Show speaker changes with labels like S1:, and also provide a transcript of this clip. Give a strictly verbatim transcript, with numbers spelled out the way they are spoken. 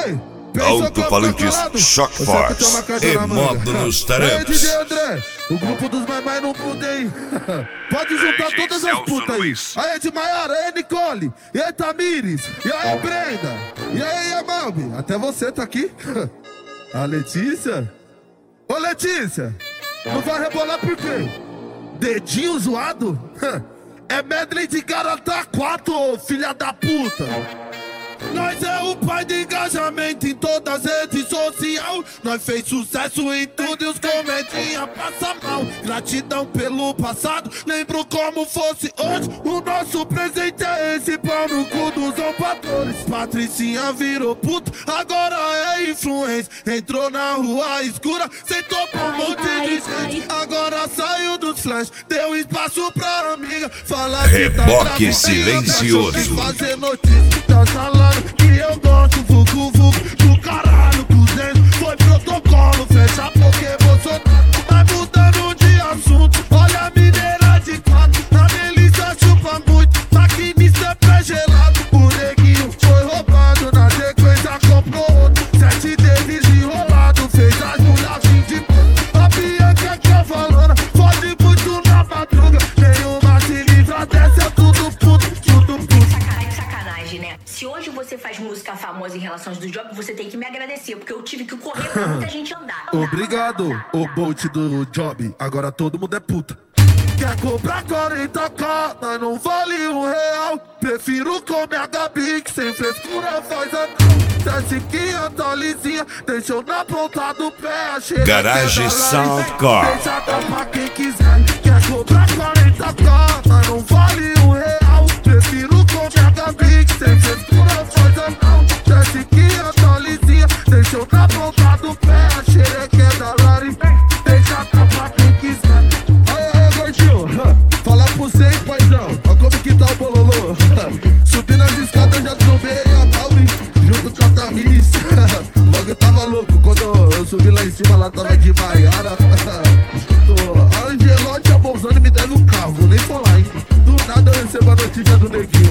S1: Ei,
S2: Alto-falantes Shock Force e modo nos tarepas.
S1: D J André, o grupo dos mais mais não puta aí. Pode juntar
S2: Aí,
S1: todas
S2: Celso
S1: as putas aí.
S2: Luiz.
S1: Aí, de Maiara, aí, Nicole, e aí, Tamires, e aí, Brenda, e aí, Amalbi. Até você tá aqui. A Letícia. Ô, Letícia, não vai rebolar por quê? Dedinho zoado? É medley de garota quatro, ô filha da puta. Nós é o pai de engajamento em todas as redes sociais. Nós fez sucesso em tudo e os comedinha passa mal. Gratidão pelo passado, lembro como fosse hoje. O nosso presente é esse, pau no cu dos opadores. Patricinha virou puta, agora é influência. Entrou na rua escura, sentou pra um monte de gente. Agora saiu dos flash, deu espaço pra amiga. Fala que tá
S2: Reboque
S1: grávida,
S2: silencioso.
S1: fazer notícia, tá falando que eu gosto, vucu vucu do caralho, cruzendo. Foi protocolo, fecha porque Bolsonaro vai mudando de assunto. Olha a mineira de quatro, a delícia chupa muito. Maquinista é pé gelado, o neguinho foi roubado. Na sequência comprou outro, sete deles enrolado. Fez as mulheres de p***. A Bianca que é falando, fode muito na madruga. Nenhuma se livra dessa, é tudo puto, tudo puto.
S3: Sacanagem, sacanagem, né? Se hoje você faz música famosa em relações do job, você tem que me agradecer, porque eu tive que correr pra muita gente andar.
S1: Obrigado, o Bolt do job, agora todo mundo é puta. Quer comprar quarenta k, mas não vale um real. Prefiro comer a Gabi, que sem frescura faz a desce que a lisinha, deixou na ponta do pé. A
S2: Garage Soundcore.
S1: Deixa dar pra quem quiser. Quer comprar quarenta k, mas não vale um real. Prefiro comer a Gabi, que sem frescura faz a desce que a lisinha, deixou na ponta do pé. A xereca da Lari, deixa dar pra quem quiser. Fala pro você, paizão, ó como que tá o bololô. Subi nas escadas, já trombei a Mauri, junto com a Tamiris. Logo eu tava louco, quando eu subi lá em cima, lá tava de Maiara. A Angelote, a Bolzani me deve um carro, vou nem falar, hein. Do nada eu recebo a notícia do neguinho.